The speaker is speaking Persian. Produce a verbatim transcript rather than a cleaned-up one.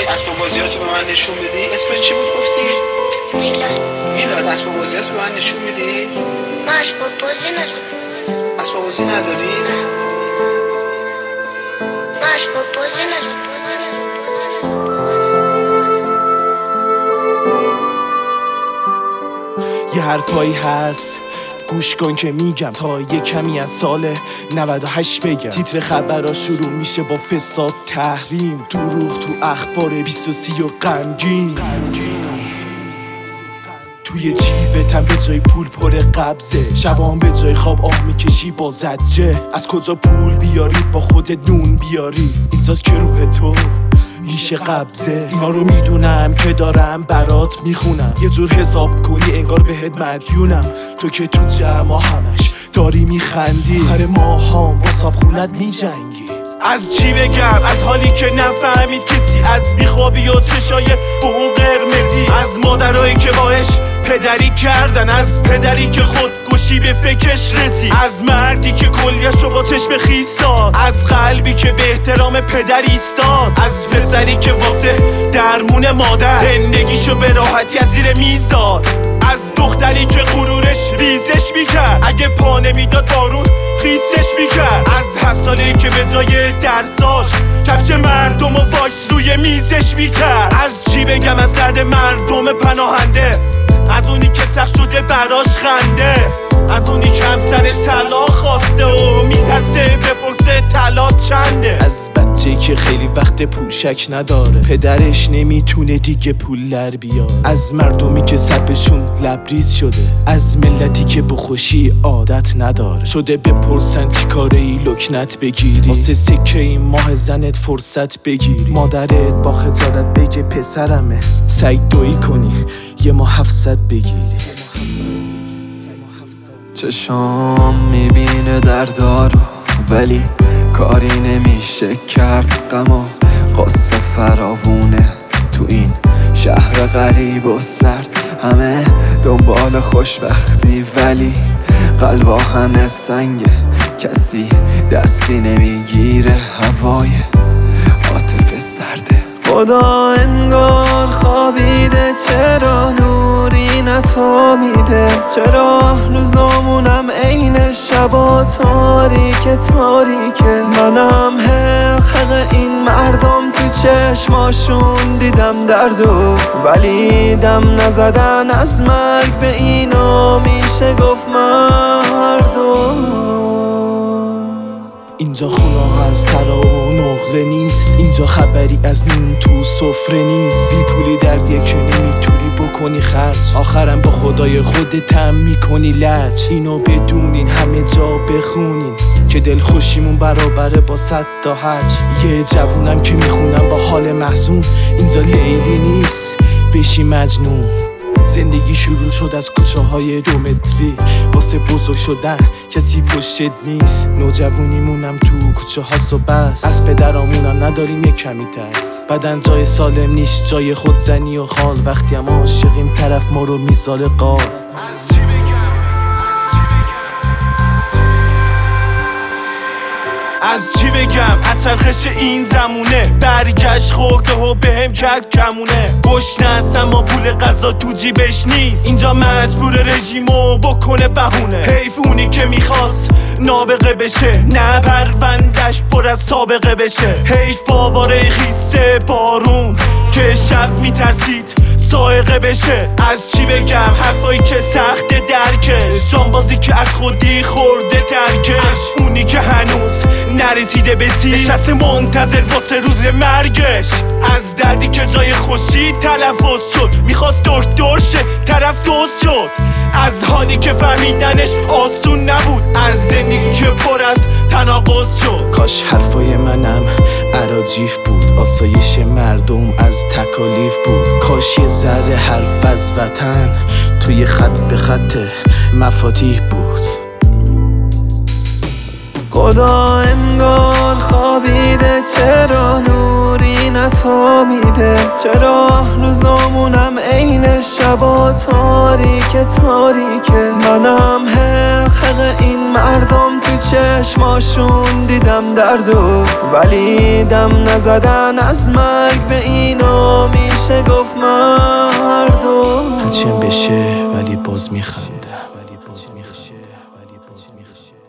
اسباب بازیاتو به من نشون بدی؟ اسمش چی بود گفتی؟ میلاد. میلاد اسباب بازیاتو به من نشون میدی؟ من اسباب بازی ندارم. اسباب بازی نداری؟ من اسباب بازی ندارم. یه حرفایی هست گوش کن که میگم تا یه کمی از سال نود و هشت بگم. تیتر خبرها شروع میشه با فساد، تحریم، دروغ تو اخبار بیست و سی و غمگین. توی جیبتم به جای پول پر قبضه، شبان به جای خواب آه میکشی با زجه. از کجا پول بیاری با خودت نون بیاری، اینجاست که روح تو میشه قبضه. اینا رو میدونم که دارم برات میخونم، یه جور حساب کنی انگار بهت مدیونم. تو که تو جمع همش داری میخندی، آخر ماهام با صابخونت میجنگی. از چی بگم؟ از حالی که نفهمید کسی، از بیخوابی و چشای اون قرمزی، از مادرایی که باش پدری کردن، از پدری که خودکشی به فکرش رسید، از مردی که کلیش رو با چشم خیس داد، از قلبی که به احترام پدر ایستاد، از پسری که واسه درمون مادر زندگیشو به راحتی از زیر میز داد، از دختری که غرورش ریزش میکرد اگه پا نمیداد بارون خیسش میکرد، از هفت سالی که به جای درساش کفش مردم و واکس روی میزش میکرد. از چی بگم؟ از درد مردم پناهنده، از اونی که سخت شده براش خنده، از اونی که همسرش طلاق خواسته و میترسه بپرسه طلاق چنده، از بچه‌ای که خیلی وقت پوشک نداره، پدرش نمیتونه دیگه پول در بیاره، از مردمی که سبشون لبریز شده، از ملتی که به خوشی عادت نداره، شده بپرسن چی کاره ای لکنت بگیری، واسه سکه این ماه زنت فرصت بگیری، مادرت با خجالت بگه پسرمه، سعی دویی کنی یه ماه هفتصد بگیری. چشام میبینه دردارو ولی کاری نمیشه کرد، غم و غصه فراوونه تو این شهر غریب و سرد، همه دنبال خوشبختی ولی قلبا همه سنگه، کسی دستی نمیگیره، هوای عاطفه سرده. خدا انگار خوابیده، چرا نوری نتا میده، چرا روزامونم عین شبا تاریک تاریکه، منم حق حق این مردم تو چشماشون دیدم دردو، ولی دم نزدن از مرگ به اینا میشه گفت مردم. اینجا خونه از طلا و نقره نیست، اینجا خبری از نون تو سفره نیست، بی پولی در یک نمیتونی بکنی خرج، آخرم با خدای خودت هم میکنی لج. اینو بدونین همه جا بخونین که دل خوشیمون برابره با صد تا حج. یه جوونم که میخونم با حال محزون، اینجا لیلی نیست بشی مجنون. زندگی شروع شد از کوچه های دو متری، واسه بزرگ شدن کسی پشتت نیست، نوجوانیمونم تو کوچه هاست و بس، از پدرامونم نداریم یک کمی ترس، بدن جای سالم نیست جای خودزنی و خال، وقتی هم عاشقیم طرف ما رو میذاره قال. از چی بگم؟ از چرخش این زمونه برگشت خورده و بهم کرد کمونه، گشنه است اما پول غذا تو جیبش نیست، اینجا مجبور رژیمو بکنه بهونه، حیف اونی که میخواست نابغه بشه، نه پروندش پر از سابقه بشه، حیف باواره خیسه بارون که شب میترسید سائقه بشه. از چی بگم؟ حرفایی که سخت درکش، جانبازی که از خودی خورده ترکش، اونی که هنوز نرسیده به سی نشسته منتظر واسه روز مرگش، از دردی که جای خوشی تلفظ شد، میخواست دکتر شه طرف دوست شد، از حالی که فهمیدنش آسون نبود، از زندگی که پر از تناقض شد. کاش حرفای منم اراجیف بود، آسایش مردم از تکالیف بود، کاش یه ذره حرف از وطن توی خط به خط مفاتیح بود. خدا انگار خوابیده، چرا نوری نتا میده، چرا روزامونم عین شبا تاریک تاریکه، منم حق حق این مردم تو چشماشون دیدم دردو، ولی دم نزدن از مرگ به اینا گفت مردم هرچیم بشه ولی باز میخنده